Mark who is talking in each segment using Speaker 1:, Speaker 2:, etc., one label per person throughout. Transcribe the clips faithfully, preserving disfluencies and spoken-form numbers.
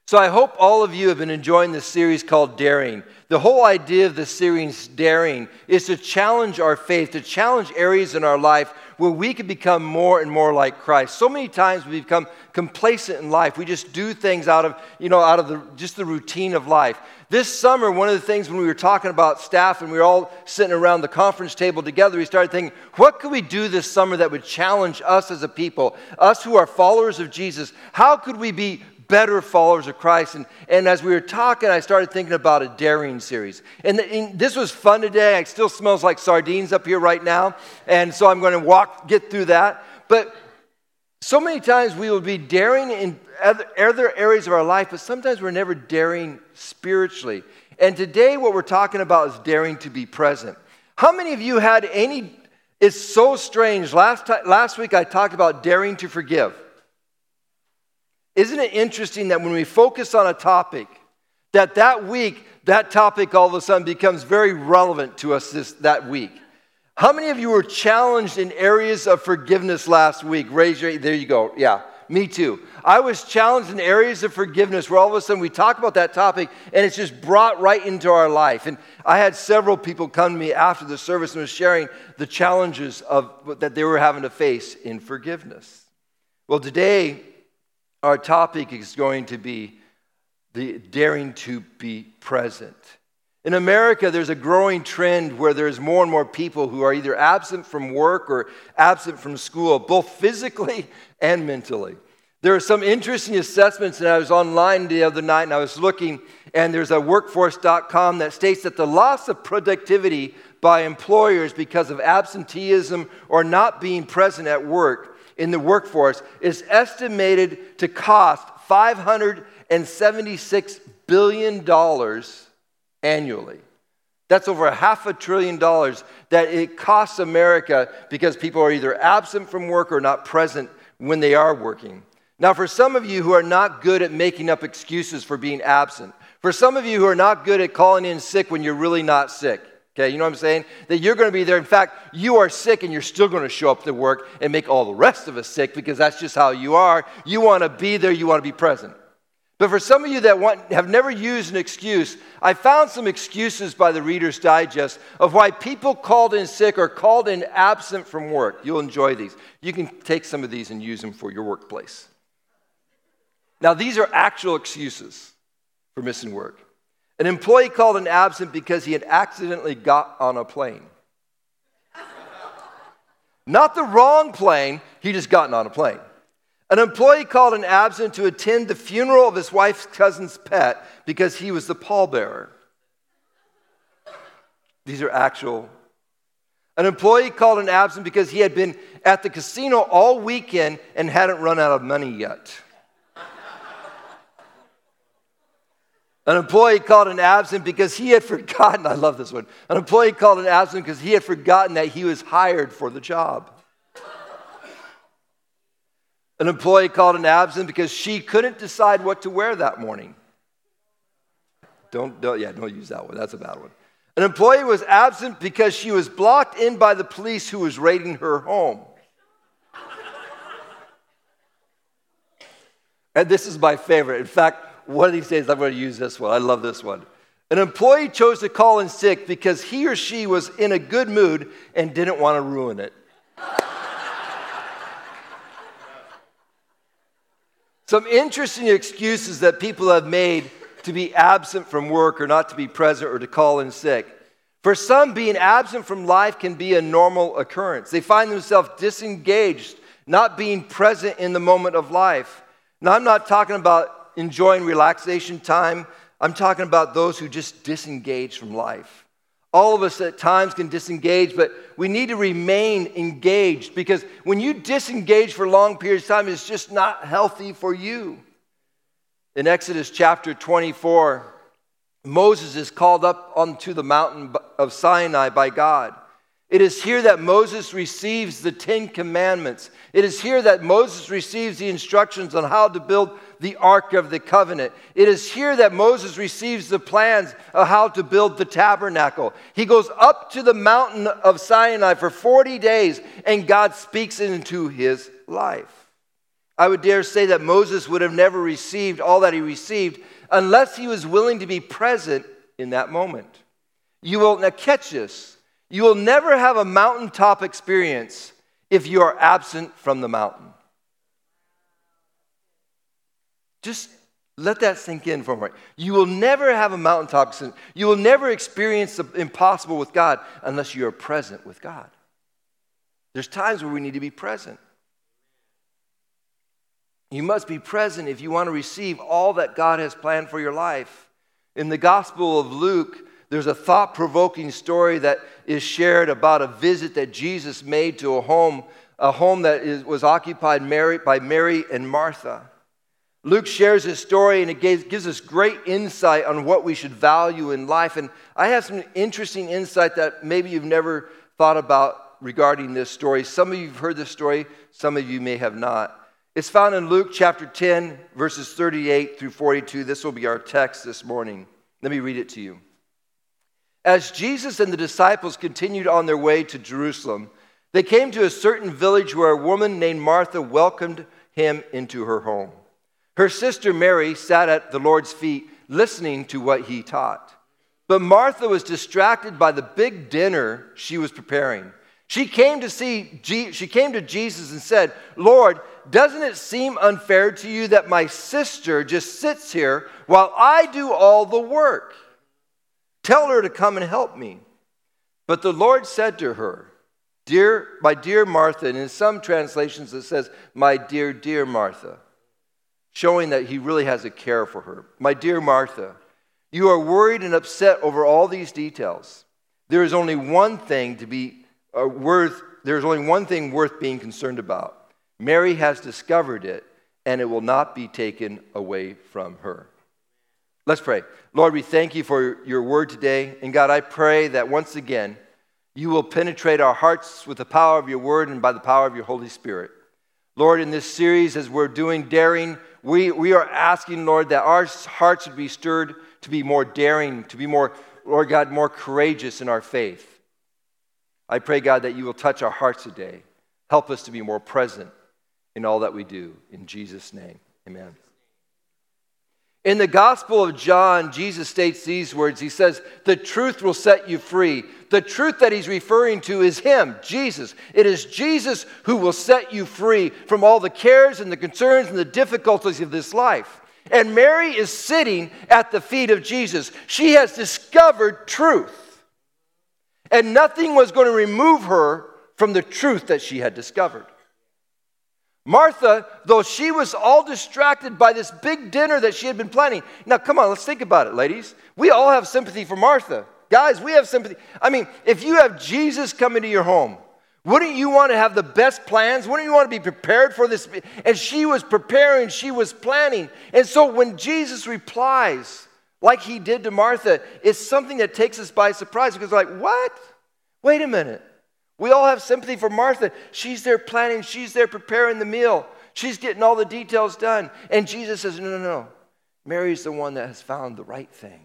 Speaker 1: So I hope all of you have been enjoying this series called Daring. The whole idea of this series, Daring, is to challenge our faith, to challenge areas in our life where we can become more and more like Christ. So many times we become complacent in life. We just do things out of, you know, out of the just the routine of life. This summer, one of the things when we were talking about staff and we were all sitting around the conference table together, we started thinking, what could we do this summer that would challenge us as a people, us who are followers of Jesus? How could we be better followers of Christ? And, and as we were talking, I started thinking about a daring series. And, the, and this was fun today. It still smells like sardines up here right now. And so I'm going to walk, get through that. But so many times we will be daring in other, other areas of our life, but sometimes we're never daring spiritually. And today what we're talking about is daring to be present. How many of you had any, it's so strange. Last, time, last week I talked about daring to forgive. Isn't it interesting that when we focus on a topic, that that week, that topic all of a sudden becomes very relevant to us this that week? How many of you were challenged in areas of forgiveness last week? Raise your, there you go. Yeah, me too. I was challenged in areas of forgiveness where all of a sudden we talk about that topic and it's just brought right into our life. And I had several people come to me after the service and was sharing the challenges of that they were having to face in forgiveness. Well, today, our topic is going to be the daring to be present. In America, there's a growing trend where there's more and more people who are either absent from work or absent from school, both physically and mentally. There are some interesting assessments, and I was online the other night and I was looking, and there's a workforce dot com that states that the loss of productivity by employers because of absenteeism or not being present at work in the workforce is estimated to cost five hundred seventy-six billion dollars annually. That's over a half a trillion dollars that it costs America because people are either absent from work or not present when they are working. Now, for some of you who are not good at making up excuses for being absent, for some of you who are not good at calling in sick when you're really not sick, okay, you know what I'm saying? That you're going to be there. In fact, you are sick and you're still going to show up to work and make all the rest of us sick because that's just how you are. You want to be there. You want to be present. But for some of you that want, have never used an excuse, I found some excuses by the Reader's Digest of why people called in sick or called in absent from work. You'll enjoy these. You can take some of these and use them for your workplace. Now, these are actual excuses for missing work. An employee called in absent because he had accidentally got on a plane. Not the wrong plane, he just gotten on a plane. An employee called in absent to attend the funeral of his wife's cousin's pet because he was the pallbearer. These are actual. An employee called in absent because he had been at the casino all weekend and hadn't run out of money yet. An employee called in absent because he had forgotten, I love this one. An employee called in absent because he had forgotten that he was hired for the job. An employee called in absent because she couldn't decide what to wear that morning. Don't, don't, yeah, don't use that one. That's a bad one. An employee was absent because she was blocked in by the police who was raiding her home. And this is my favorite. In fact, one of these days I'm going to use this one. I love this one. An employee chose to call in sick because he or she was in a good mood and didn't want to ruin it. Some interesting excuses that people have made to be absent from work or not to be present or to call in sick. For some, being absent from life can be a normal occurrence. They find themselves disengaged, not being present in the moment of life. Now, I'm not talking about enjoying relaxation time. I'm talking about those who just disengage from life. All of us at times can disengage, but we need to remain engaged because when you disengage for long periods of time, it's just not healthy for you. In Exodus chapter twenty-four, Moses is called up onto the mountain of Sinai by God. It is here that Moses receives the Ten Commandments. It is here that Moses receives the instructions on how to build the Ark of the Covenant. It is here that Moses receives the plans of how to build the tabernacle. He goes up to the mountain of Sinai for forty days, and God speaks into his life. I would dare say that Moses would have never received all that he received unless he was willing to be present in that moment. You will, now catch this, you will never have a mountaintop experience if you are absent from the mountain. Just let that sink in for a moment. You will never have a mountaintop experience. You will never experience the impossible with God unless you are present with God. There's times where we need to be present. You must be present if you want to receive all that God has planned for your life. In the Gospel of Luke, there's a thought-provoking story that is shared about a visit that Jesus made to a home, a home that is, was occupied Mary, by Mary and Martha. Luke shares his story, and it gives, gives us great insight on what we should value in life. And I have some interesting insight that maybe you've never thought about regarding this story. Some of you have heard this story, some of you may have not. It's found in Luke chapter ten, verses thirty-eight through forty-two. This will be our text this morning. Let me read it to you. As Jesus and the disciples continued on their way to Jerusalem, they came to a certain village where a woman named Martha welcomed him into her home. Her sister Mary sat at the Lord's feet, listening to what he taught. But Martha was distracted by the big dinner she was preparing. She came to see, she came to Jesus and said, "Lord, doesn't it seem unfair to you that my sister just sits here while I do all the work? Tell her to come and help me." But the Lord said to her, "Dear, my dear Martha," and in some translations it says, "My dear, dear Martha," showing that he really has a care for her. "My dear Martha, you are worried and upset over all these details. There is only one thing to be uh, worth. There is only one thing worth being concerned about. Mary has discovered it, and it will not be taken away from her." Let's pray. Lord, we thank you for your word today. And God, I pray that once again, you will penetrate our hearts with the power of your word and by the power of your Holy Spirit. Lord, in this series, as we're doing daring, we, we are asking, Lord, that our hearts would be stirred to be more daring, to be more, Lord God, more courageous in our faith. I pray, God, that you will touch our hearts today. Help us to be more present in all that we do. In Jesus' name, amen. In the Gospel of John, Jesus states these words. He says, "The truth will set you free." The truth that he's referring to is him, Jesus. It is Jesus who will set you free from all the cares and the concerns and the difficulties of this life. And Mary is sitting at the feet of Jesus. She has discovered truth. And nothing was going to remove her from the truth that she had discovered. Martha, though she was all distracted by this big dinner that she had been planning. Now, come on, let's think about it, ladies. We all have sympathy for Martha. Guys, we have sympathy. I mean, if you have Jesus come into your home, wouldn't you want to have the best plans? Wouldn't you want to be prepared for this? And she was preparing, she was planning. And so when Jesus replies, like he did to Martha, it's something that takes us by surprise because we're like, what? Wait a minute. We all have sympathy for Martha. She's there planning. She's there preparing the meal. She's getting all the details done. And Jesus says, no, no, no. Mary's the one that has found the right thing.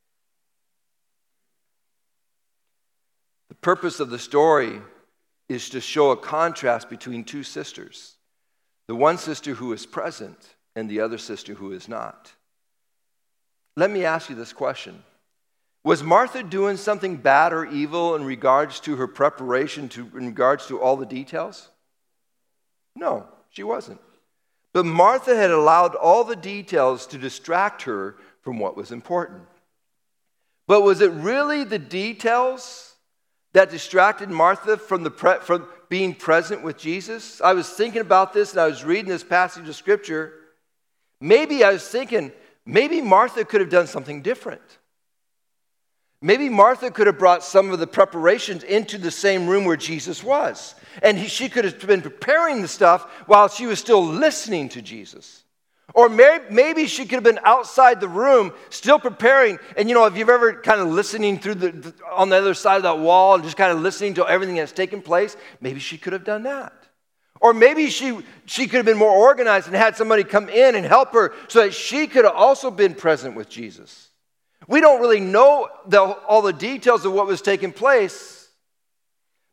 Speaker 1: The purpose of the story is to show a contrast between two sisters. The one sister who is present and the other sister who is not. Let me ask you this question. Was Martha doing something bad or evil in regards to her preparation, to, in regards to all the details? No, she wasn't. But Martha had allowed all the details to distract her from what was important. But was it really the details that distracted Martha from, the pre- from being present with Jesus? I was thinking about this and I was reading this passage of Scripture. Maybe I was thinking, maybe Martha could have done something different. Maybe Martha could have brought some of the preparations into the same room where Jesus was. And he, she could have been preparing the stuff while she was still listening to Jesus. Or may, maybe she could have been outside the room still preparing. And you know, if you've ever kind of listening through the, the on the other side of that wall and just kind of listening to everything that's taken place, maybe she could have done that. Or maybe she, she could have been more organized and had somebody come in and help her so that she could have also been present with Jesus. We don't really know the, all the details of what was taking place.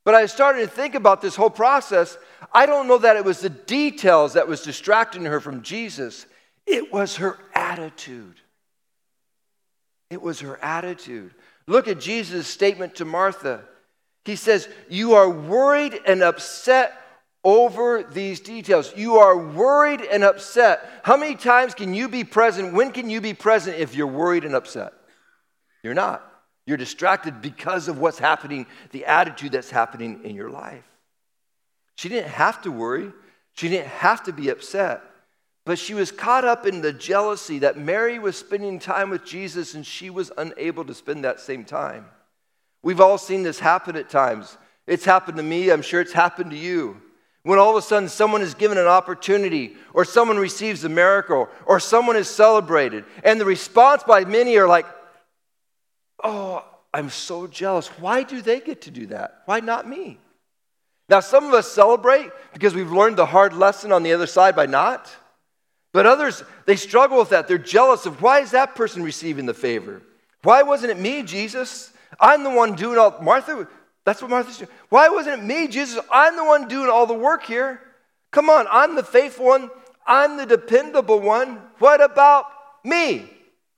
Speaker 1: But I started to think about this whole process. I don't know that it was the details that was distracting her from Jesus. It was her attitude. It was her attitude. Look at Jesus' statement to Martha. He says, you are worried and upset over these details. You are worried and upset. How many times can you be present? When can you be present if you're worried and upset? You're not. You're distracted because of what's happening, the attitude that's happening in your life. She didn't have to worry. She didn't have to be upset. But she was caught up in the jealousy that Mary was spending time with Jesus and she was unable to spend that same time. We've all seen this happen at times. It's happened to me. I'm sure it's happened to you. When all of a sudden someone is given an opportunity or someone receives a miracle or someone is celebrated, and the response by many are like, oh, I'm so jealous. Why do they get to do that? Why not me? Now, some of us celebrate because we've learned the hard lesson on the other side by not. But others, they struggle with that. They're jealous of, why is that person receiving the favor? Why wasn't it me, Jesus? I'm the one doing all, Martha, that's what Martha's doing. Why wasn't it me, Jesus? I'm the one doing all the work here. Come on, I'm the faithful one. I'm the dependable one. What about me?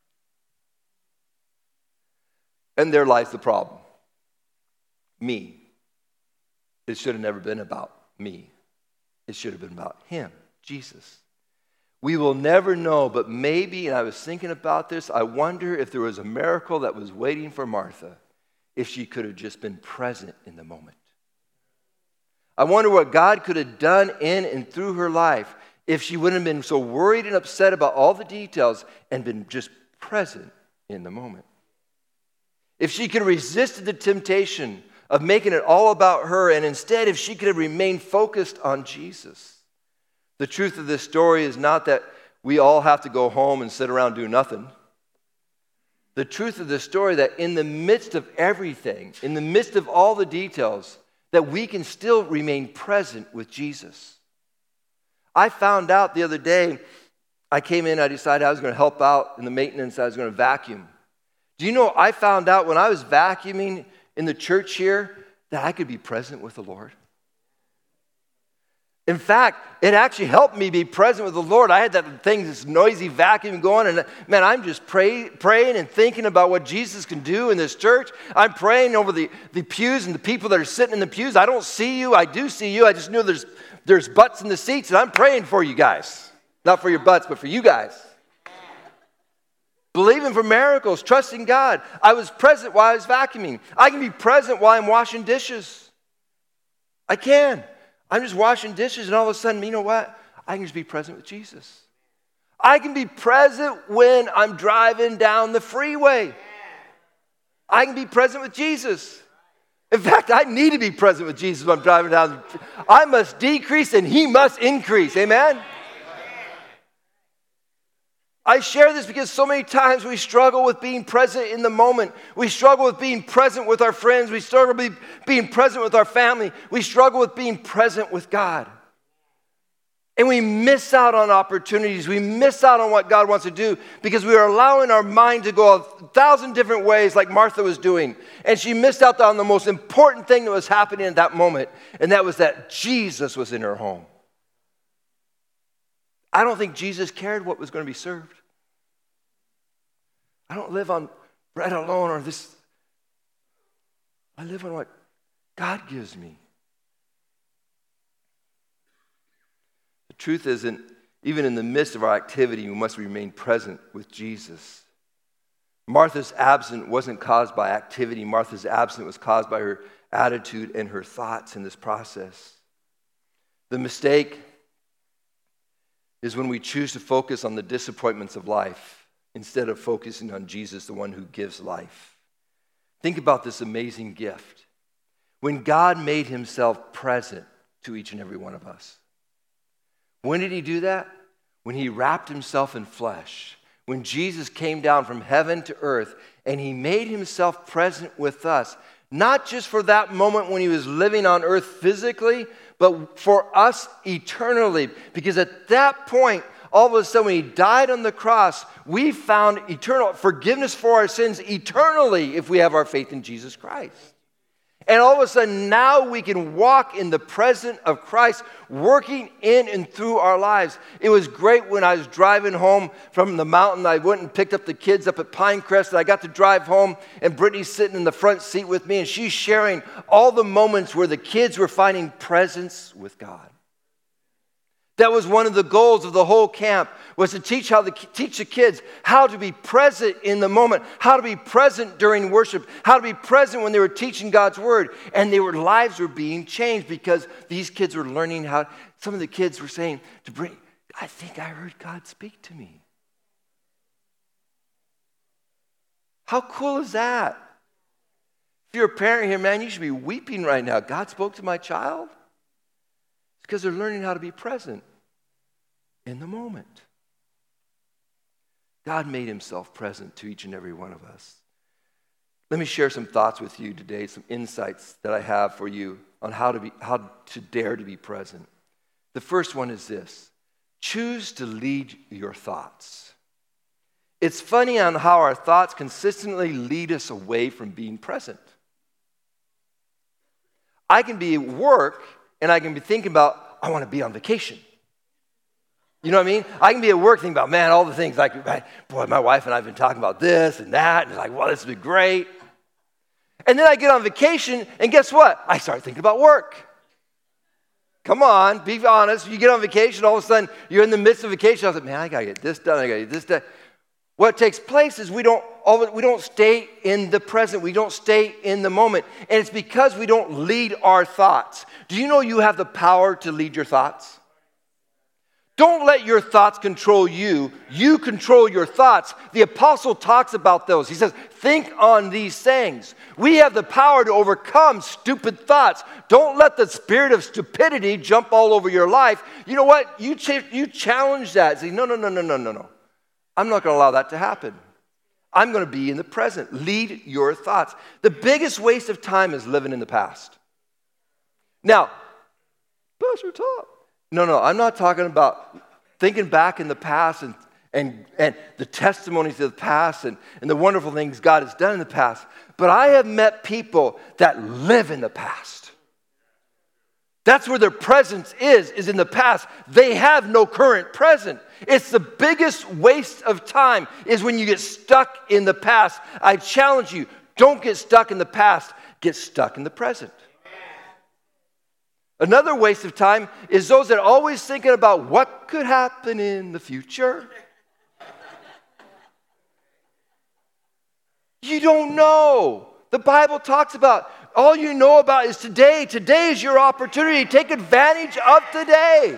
Speaker 1: And there lies the problem. Me. It should have never been about me. It should have been about him, Jesus. We will never know, but maybe, and I was thinking about this, I wonder if there was a miracle that was waiting for Martha, if she could have just been present in the moment. I wonder what God could have done in and through her life if she wouldn't have been so worried and upset about all the details and been just present in the moment. If she could have resisted the temptation of making it all about her, and instead if she could have remained focused on Jesus. The truth of this story is not that we all have to go home and sit around doing nothing. The truth of this story that in the midst of everything, in the midst of all the details, that we can still remain present with Jesus. I found out the other day, I came in, I decided I was going to help out in the maintenance, I was going to vacuum. Do you know, I found out when I was vacuuming in the church here that I could be present with the Lord. In fact, it actually helped me be present with the Lord. I had that thing, this noisy vacuum going, and man, I'm just pray, praying and thinking about what Jesus can do in this church. I'm praying over the, the pews and the people that are sitting in the pews. I don't see you. I do see you. I just knew there's, there's butts in the seats, and I'm praying for you guys. Not for your butts, but for you guys. Believing for miracles, trusting God. I was present while I was vacuuming. I can be present while I'm washing dishes. I can. I'm just washing dishes, and all of a sudden, you know what? I can just be present with Jesus. I can be present when I'm driving down the freeway. I can be present with Jesus. In fact, I need to be present with Jesus when I'm driving down. I must decrease, and he must increase. Amen? I share this because so many times we struggle with being present in the moment. We struggle with being present with our friends. We struggle with being present with our family. We struggle with being present with God. And we miss out on opportunities. We miss out on what God wants to do because we are allowing our mind to go a thousand different ways like Martha was doing. And she missed out on the most important thing that was happening at that moment, and that was that Jesus was in her home. I don't think Jesus cared what was going to be served. I don't live on bread alone or this. I live on what God gives me. The truth isn't, even in the midst of our activity, we must remain present with Jesus. Martha's absence wasn't caused by activity. Martha's absence was caused by her attitude and her thoughts in this process. The mistake is when we choose to focus on the disappointments of life instead of focusing on Jesus, the one who gives life. Think about this amazing gift. When God made himself present to each and every one of us. When did he do that? When he wrapped himself in flesh. When Jesus came down from heaven to earth and he made himself present with us. Not just for that moment when he was living on earth physically, but for us eternally. Because at that point, all of a sudden when he died on the cross, we found eternal forgiveness for our sins eternally if we have our faith in Jesus Christ. And all of a sudden, now we can walk in the presence of Christ, working in and through our lives. It was great when I was driving home from the mountain. I went and picked up the kids up at Pinecrest, and I got to drive home, and Brittany's sitting in the front seat with me, and she's sharing all the moments where the kids were finding presence with God. That was one of the goals of the whole camp, was to teach how to teach the kids how to be present in the moment, how to be present during worship, how to be present when they were teaching God's word. And their lives were being changed because these kids were learning how. Some of the kids were saying to bring, I think I heard God speak to me. How cool is that? If you're a parent here, man, you should be weeping right now. God spoke to my child? It's because they're learning how to be present in the moment. God made himself present to each and every one of us. Let me share some thoughts with you today, some insights that I have for you on how to be, how to dare to be present. The first one is this: choose to lead your thoughts. It's funny on how our thoughts consistently lead us away from being present. I can be at work and I can be thinking about, I want to be on vacation. You know what I mean? I can be at work thinking about, man, all the things like, boy, my wife and I have been talking about this and that, and it's like, well, this would be great. And then I get on vacation, and guess what? I start thinking about work. Come on, be honest. You get on vacation, all of a sudden, you're in the midst of vacation. I was like, man, I got to get this done, I got to get this done. What takes place is we don't, we don't stay in the present. We don't stay in the moment. And it's because we don't lead our thoughts. Do you know you have the power to lead your thoughts? Don't let your thoughts control you. You control your thoughts. The apostle talks about those. He says, think on these things. We have the power to overcome stupid thoughts. Don't let the spirit of stupidity jump all over your life. You know what? You, ch- you challenge that. Say, no, no, no, no, no, no, no. I'm not going to allow that to happen. I'm going to be in the present. Lead your thoughts. The biggest waste of time is living in the past. Now, Pastor Tom. No, no, I'm not talking about thinking back in the past and, and, and the testimonies of the past and, and the wonderful things God has done in the past. But I have met people that live in the past. That's where their presence is, is in the past. They have no current present. It's the biggest waste of time is when you get stuck in the past. I challenge you, don't get stuck in the past. Get stuck in the present. Another waste of time is those that are always thinking about what could happen in the future. You don't know. The Bible talks about all you know about is today. Today is your opportunity. Take advantage of today.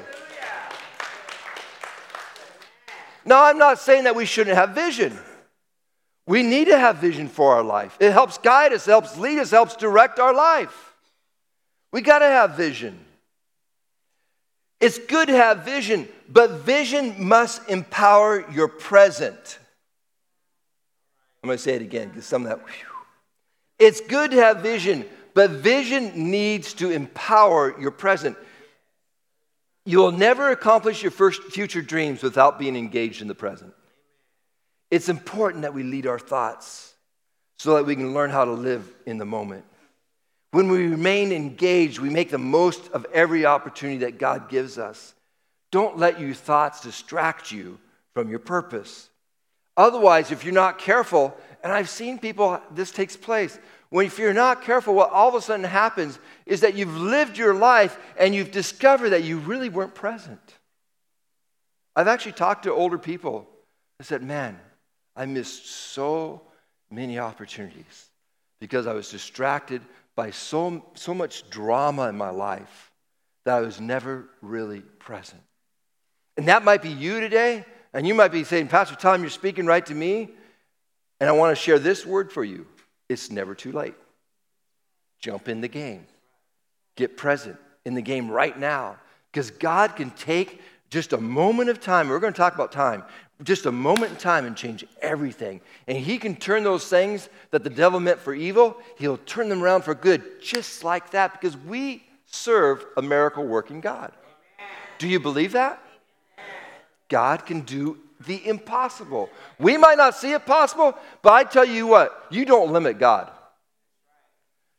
Speaker 1: Now, I'm not saying that we shouldn't have vision. We need to have vision for our life. It helps guide us, helps lead us, helps direct our life. We got to have vision. It's good to have vision, but vision must empower your present. I'm going to say it again because some of that. Whew. It's good to have vision, but vision needs to empower your present. You will never accomplish your first future dreams without being engaged in the present. It's important that we lead our thoughts so that we can learn how to live in the moment. When we remain engaged, we make the most of every opportunity that God gives us. Don't let your thoughts distract you from your purpose. Otherwise, if you're not careful, and I've seen people, this takes place, when if you're not careful, what all of a sudden happens is that you've lived your life and you've discovered that you really weren't present. I've actually talked to older people and said, man, I missed so many opportunities because I was distracted by so, so much drama in my life that I was never really present. And that might be you today, and you might be saying, Pastor Tom, you're speaking right to me, and I want to share this word for you. It's never too late. Jump in the game. Get present in the game right now, because God can take just a moment of time. We're going to talk about time. Just a moment in time and change everything. And he can turn those things that the devil meant for evil, he'll turn them around for good, just like that, because we serve a miracle-working God. Do you believe that? God can do the impossible. We might not see it possible, but I tell you what, you don't limit God.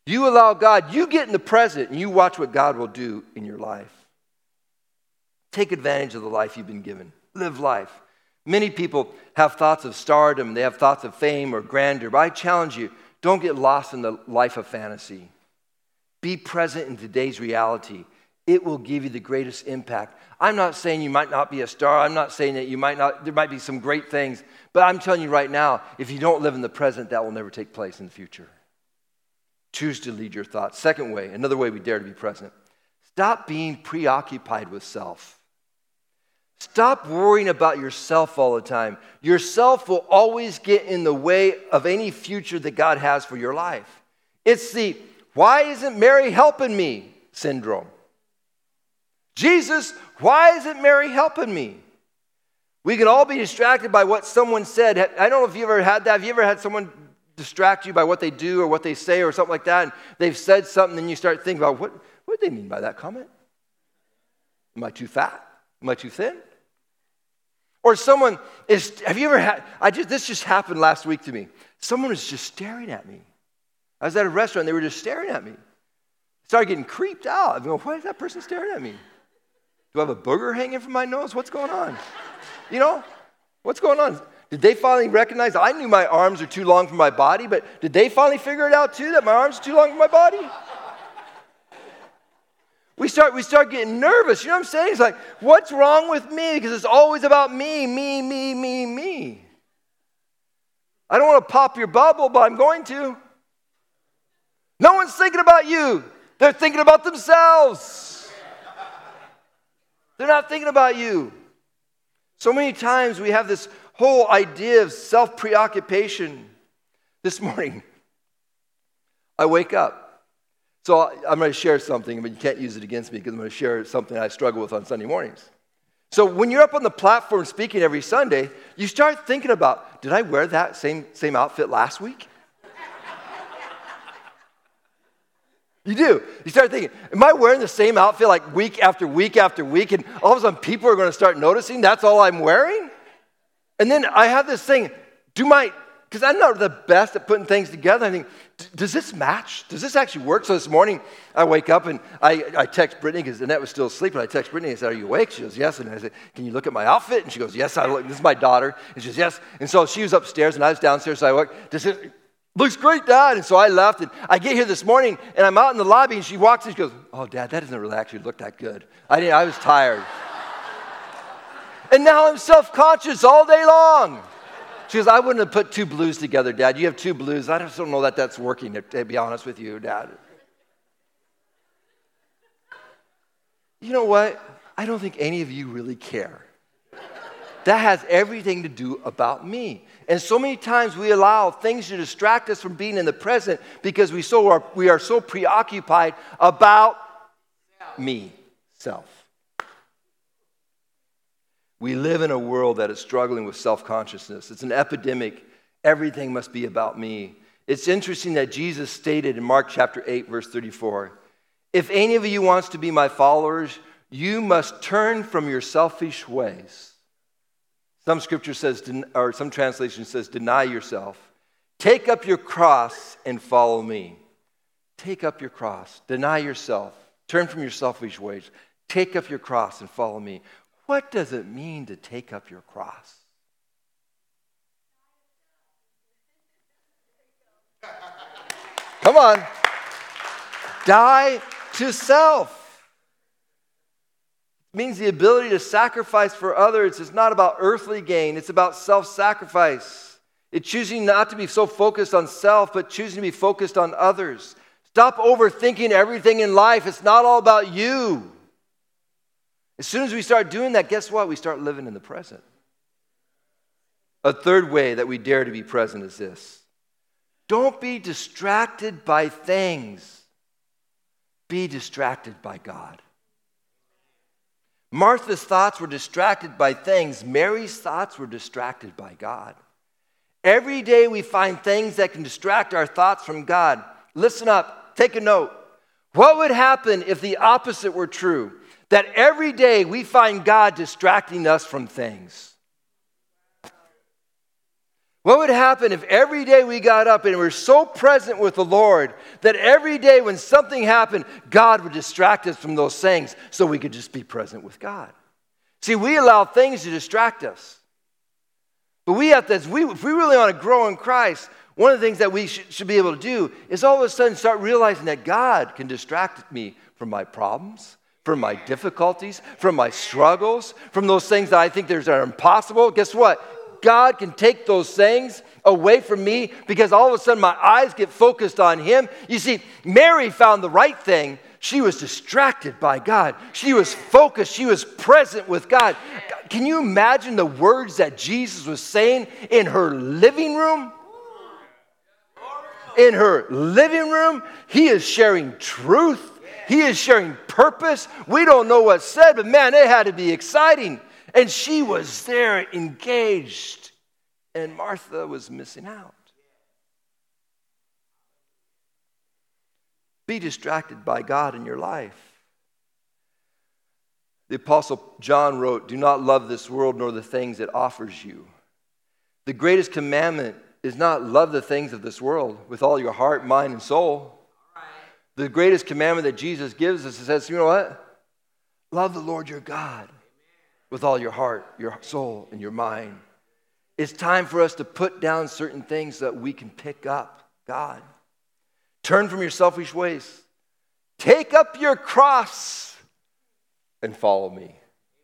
Speaker 1: You allow God, you get in the present, and you watch what God will do in your life. Take advantage of the life you've been given. Live life. Many people have thoughts of stardom, they have thoughts of fame or grandeur, but I challenge you, don't get lost in the life of fantasy. Be present in today's reality. It will give you the greatest impact. I'm not saying you might not be a star. I'm not saying that you might not, there might be some great things, but I'm telling you right now, if you don't live in the present, that will never take place in the future. Choose to lead your thoughts. Second way, another way we dare to be present. Stop being preoccupied with self. Stop worrying about yourself all the time. Yourself will always get in the way of any future that God has for your life. It's the, why isn't Mary helping me syndrome. Jesus, why isn't Mary helping me? We can all be distracted by what someone said. I don't know if you've ever had that. Have you ever had someone distract you by what they do or what they say or something like that, and they've said something, and you start thinking about, what, what do they mean by that comment? Am I too fat? Am I too thin? Or someone is, have you ever had, I just, this just happened last week to me. Someone was just staring at me. I was at a restaurant, they were just staring at me. I started getting creeped out. I'm going, why is that person staring at me? Do I have a booger hanging from my nose? What's going on? You know, what's going on? Did they finally recognize, I knew my arms are too long for my body, but did they finally figure it out too, that my arms are too long for my body? We start, we start getting nervous. You know what I'm saying? It's like, what's wrong with me? Because it's always about me, me, me, me, me. I don't want to pop your bubble, but I'm going to. No one's thinking about you. They're thinking about themselves. They're not thinking about you. So many times we have this whole idea of self-preoccupation. This morning, I wake up. So I'm going to share something, but you can't use it against me because I'm going to share something I struggle with on Sunday mornings. So when you're up on the platform speaking every Sunday, you start thinking about, did I wear that same, same outfit last week? You do. You start thinking, am I wearing the same outfit like week after week after week? And all of a sudden people are going to start noticing that's all I'm wearing? And then I have this thing, do my, because I'm not the best at putting things together. I think, does this match? Does this actually work? So this morning I wake up and I, I text Brittany because Annette was still asleep. And I text Brittany and I said, are you awake? She goes, yes. And I said, can you look at my outfit? And she goes, yes. I look. This is my daughter. And she says, yes. And so she was upstairs and I was downstairs. So I went, does it, looks great, Dad. And so I left, and I get here this morning, and I'm out in the lobby, and she walks in, she goes, oh, Dad, that doesn't really actually look that good. I didn't, I was tired. And now I'm self-conscious all day long. She goes, I wouldn't have put two blues together, Dad. You have two blues. I just don't know that that's working, to be honest with you, Dad. You know what? I don't think any of you really care. That has everything to do about me. And so many times we allow things to distract us from being in the present because we so are we are so preoccupied about me, self. We live in a world that is struggling with self-consciousness. It's an epidemic. Everything must be about me. It's interesting that Jesus stated in Mark chapter eight, verse thirty-four, if any of you wants to be my followers, you must turn from your selfish ways. Some scripture says, or some translation says, deny yourself. Take up your cross and follow me. Take up your cross. Deny yourself. Turn from your selfish ways. Take up your cross and follow me. What does it mean to take up your cross? Come on. Die to self. Means the ability to sacrifice for others. It's not about earthly gain. It's about self-sacrifice. It's choosing not to be so focused on self, but choosing to be focused on others. Stop overthinking everything in life. It's not all about you. As soon as we start doing that, guess what? We start living in the present. A third way that we dare to be present is this. Don't be distracted by things. Be distracted by God. Martha's thoughts were distracted by things. Mary's thoughts were distracted by God. Every day we find things that can distract our thoughts from God. Listen up. Take a note. What would happen if the opposite were true? That every day we find God distracting us from things. What would happen if every day we got up and we were so present with the Lord that every day when something happened, God would distract us from those things so we could just be present with God? See, we allow things to distract us. But we have to, if we, if we really want to grow in Christ, one of the things that we should, should be able to do is all of a sudden start realizing that God can distract me from my problems, from my difficulties, from my struggles, from those things that I think there's are impossible. Guess what? God can take those things away from me because all of a sudden my eyes get focused on Him. You see, Mary found the right thing. She was distracted by God. She was focused. She was present with God. Can you imagine the words that Jesus was saying in her living room? In her living room, He is sharing truth. He is sharing purpose. We don't know what's said, but man, it had to be exciting. And she was there engaged, and Martha was missing out. Be distracted by God in your life. The Apostle John wrote, "Do not love this world nor the things it offers you." The greatest commandment is not love the things of this world with all your heart, mind, and soul. The greatest commandment that Jesus gives us, it says, you know what? Love the Lord your God with all your heart, your soul, and your mind. It's time for us to put down certain things so that we can pick up God. Turn from your selfish ways. Take up your cross and follow me.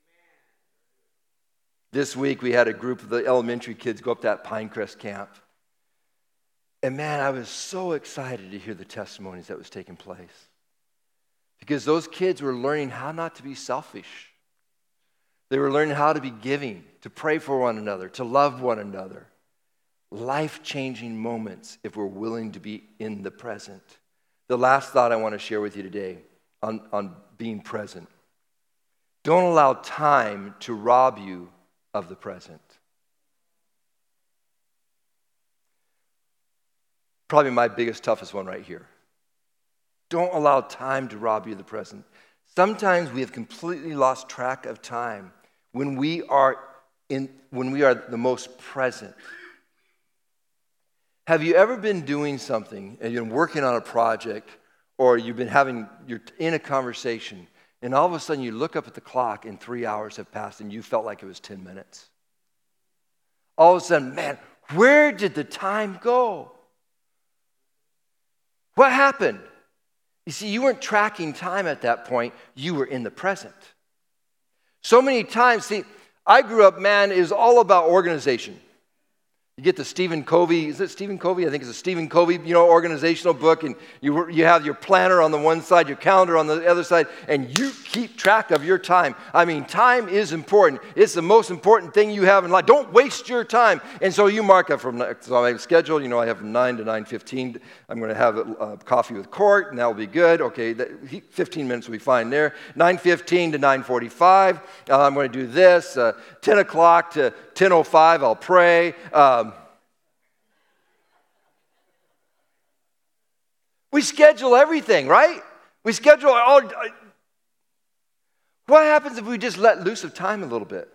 Speaker 1: This week we had a group of the elementary kids go up to that Pinecrest camp. And man, I was so excited to hear the testimonies that was taking place. Because those kids were learning how not to be selfish. They were learning how to be giving, to pray for one another, to love one another. Life-changing moments if we're willing to be in the present. The last thought I want to share with you today on, on being present. Don't allow time to rob you of the present. Probably my biggest, toughest one right here. Don't allow time to rob you of the present. Sometimes we have completely lost track of time when we are in when we are the most present. Have you ever been doing something and you've been working on a project, or you've been having you're in a conversation, and all of a sudden you look up at the clock and three hours have passed and you felt like it was ten minutes? All of a sudden, man, where did the time go? What happened? You see, you weren't tracking time at that point. You were in the present. So many times, see, I grew up, man, it was all about organization. You get the Stephen Covey, is it Stephen Covey? I think it's a Stephen Covey, you know, organizational book, and you you have your planner on the one side, your calendar on the other side, and you keep track of your time. I mean, time is important. It's the most important thing you have in life. Don't waste your time. And so you mark up from, so I have scheduled, you know, I have from nine to nine fifteen. I'm going to have a, a coffee with Court, and that will be good. Okay, that, fifteen minutes will be fine there. nine fifteen to nine forty-five, uh, I'm going to do this. Uh, ten o'clock to ten oh five, I'll pray. Um, we schedule everything, right? We schedule all. What happens if we just let loose of time a little bit?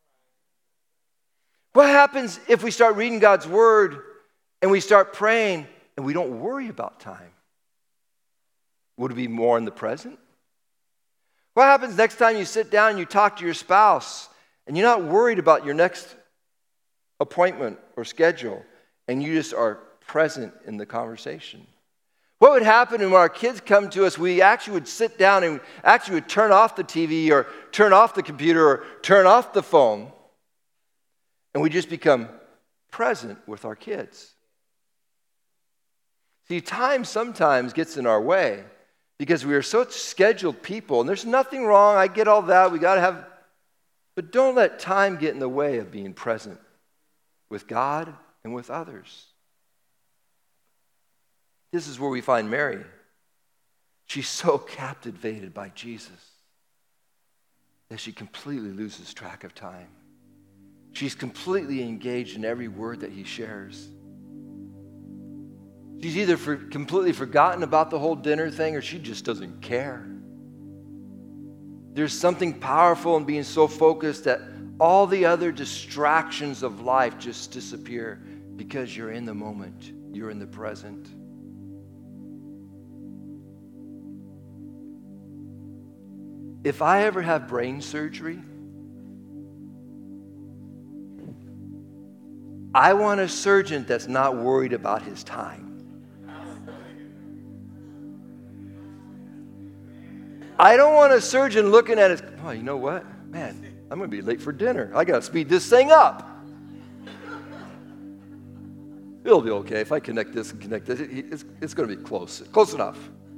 Speaker 1: What happens if we start reading God's Word and we start praying and we don't worry about time? Would it be more in the present? What happens next time you sit down and you talk to your spouse and you're not worried about your next appointment or schedule, and you just are present in the conversation? What would happen when our kids come to us, we actually would sit down and actually would turn off the T V or turn off the computer or turn off the phone, and we just become present with our kids? See, time sometimes gets in our way because we are such scheduled people, and there's nothing wrong. I get all that. We got to have, but don't let time get in the way of being present with God and with others. This is where we find Mary. She's so captivated by Jesus that she completely loses track of time. She's completely engaged in every word that he shares. She's either for, completely forgotten about the whole dinner thing, or she just doesn't care. There's something powerful in being so focused that all the other distractions of life just disappear, because you're in the moment. You're in the present. If I ever have brain surgery, I want a surgeon that's not worried about his time. I don't want a surgeon looking at his, oh, you know what? Man, I'm going to be late for dinner. I got to speed this thing up. It'll be okay if I connect this and connect this. It's, it's going to be close. Close enough.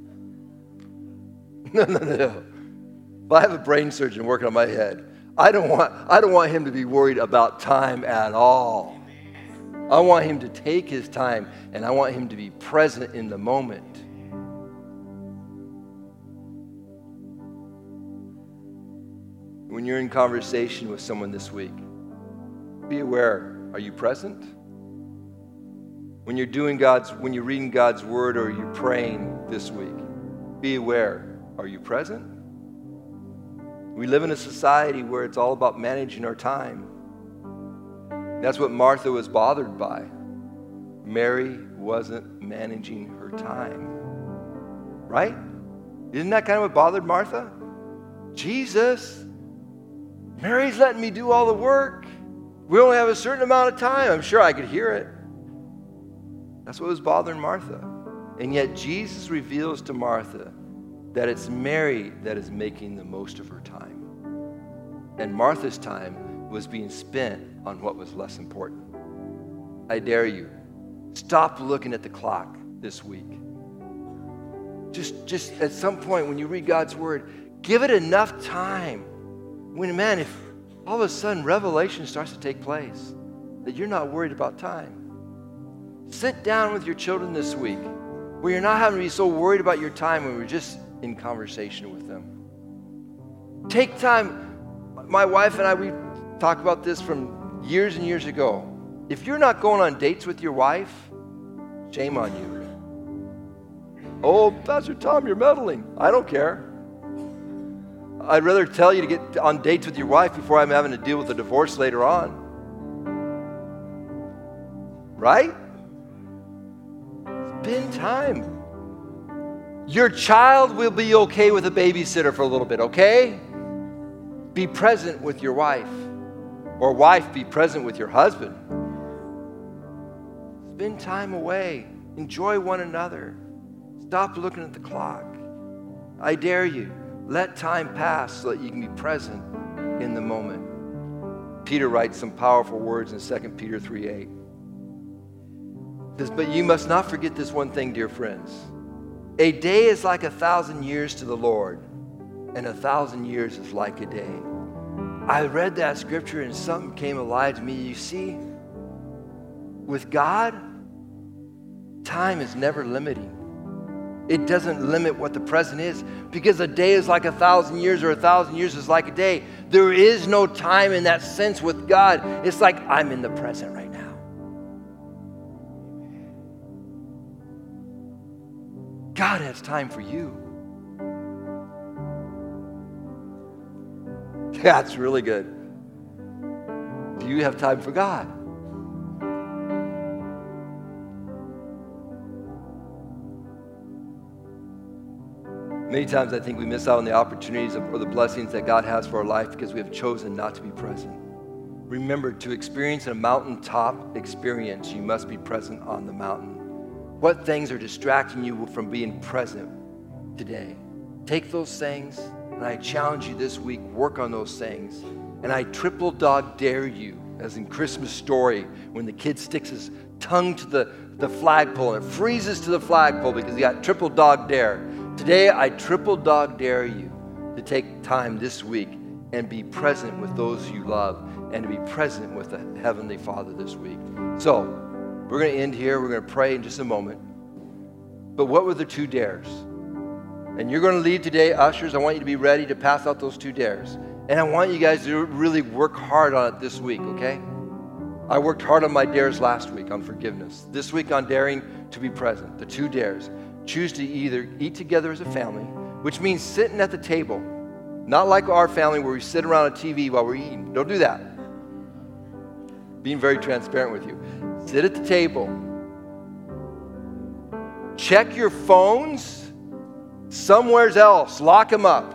Speaker 1: No, no, no. If I have a brain surgeon working on my head, I don't want, I don't want him to be worried about time at all. I want him to take his time, and I want him to be present in the moment. When you're in conversation with someone this week, be aware, are you present? When you're doing God's, when you're reading God's word or you're praying this week, be aware, are you present? We live in a society where it's all about managing our time. That's what Martha was bothered by. Mary wasn't managing her time. Right? Isn't that kind of what bothered Martha? Jesus, Mary's letting me do all the work. We only have a certain amount of time. I'm sure I could hear it. That's what was bothering Martha. And yet Jesus reveals to Martha that it's Mary that is making the most of her time. And Martha's time was being spent on what was less important. I dare you, stop looking at the clock this week. Just, just at some point when you read God's word, give it enough time. When, man, if all of a sudden revelation starts to take place, that you're not worried about time. Sit down with your children this week where you're not having to be so worried about your time when we're just in conversation with them. Take time. My wife and I, we talked about this from years and years ago. If you're not going on dates with your wife, shame on you. Oh, Pastor Tom, you're meddling. I don't care. I'd rather tell you to get on dates with your wife before I'm having to deal with a divorce later on. Right? Spend time. Your child will be okay with a babysitter for a little bit, okay? Be present with your wife. Or wife, be present with your husband. Spend time away. Enjoy one another. Stop looking at the clock. I dare you. Let time pass so that you can be present in the moment. Peter writes some powerful words in Second Peter three eight. He says, but you must not forget this one thing, dear friends. A day is like a thousand years to the Lord, and a thousand years is like a day. I read that scripture and something came alive to me. You see, with God, time is never limiting. It doesn't limit what the present is, because a day is like a thousand years, or a thousand years is like a day. There is no time in that sense with God. It's like I'm in the present right now. God has time for you. That's really good. Do you have time for God? Many times I think we miss out on the opportunities or the blessings that God has for our life because we have chosen not to be present. Remember, to experience a mountaintop experience, you must be present on the mountain. What things are distracting you from being present today? Take those things, and I challenge you this week, work on those things. And I triple dog dare you, as in Christmas Story, when the kid sticks his tongue to the, the flagpole and it freezes to the flagpole because he got triple dog dare. Today, I triple dog dare you to take time this week and be present with those you love and to be present with the Heavenly Father this week. So, we're going to end here. We're going to pray in just a moment. But what were the two dares? And you're going to leave today, ushers. I want you to be ready to pass out those two dares. And I want you guys to really work hard on it this week, okay? I worked hard on my dares last week on forgiveness. This week on daring to be present. The two dares. Choose to either eat together as a family, which means sitting at the table. Not like our family where we sit around a T V while we're eating. Don't do that. Being very transparent with you. Sit at the table. Check your phones somewhere else. Lock them up.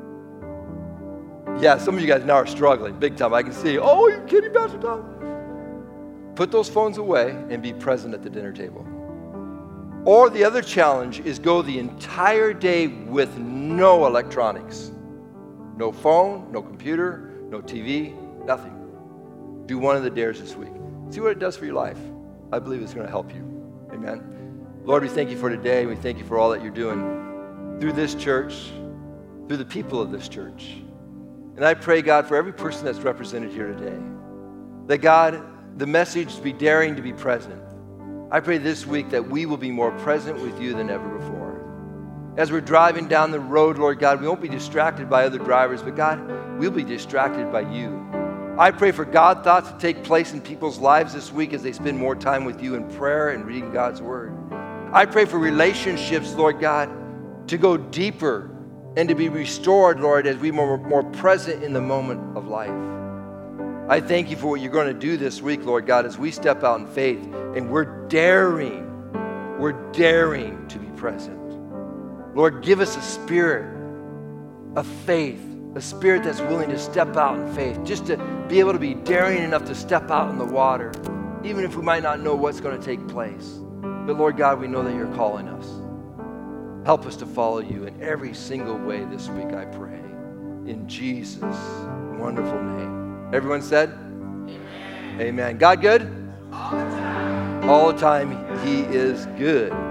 Speaker 1: Yeah, some of you guys now are struggling big time. I can see, oh, you're kidding, Pastor Tom? Put those phones away and be present at the dinner table. Or the other challenge is go the entire day with no electronics. No phone, no computer, no T V, nothing. Do one of the dares this week. See what it does for your life. I believe it's going to help you. Amen. Lord, we thank you for today. We thank you for all that you're doing through this church, through the people of this church. And I pray, God, for every person that's represented here today, that God, the message be daring to be present. I pray this week that we will be more present with you than ever before. As we're driving down the road, Lord God, we won't be distracted by other drivers, but God, we'll be distracted by you. I pray for God thoughts to take place in people's lives this week as they spend more time with you in prayer and reading God's word. I pray for relationships, Lord God, to go deeper and to be restored, Lord, as we are more, more present in the moment of life. I thank you for what you're going to do this week, Lord God, as we step out in faith and we're daring, we're daring to be present. Lord, give us a spirit of faith, a spirit that's willing to step out in faith, just to be able to be daring enough to step out in the water, even if we might not know what's going to take place. But Lord God, we know that you're calling us. Help us to follow you in every single way this week, I pray. In Jesus' wonderful name. Everyone said? Amen. Amen. God good? All the time. All the time, he is good.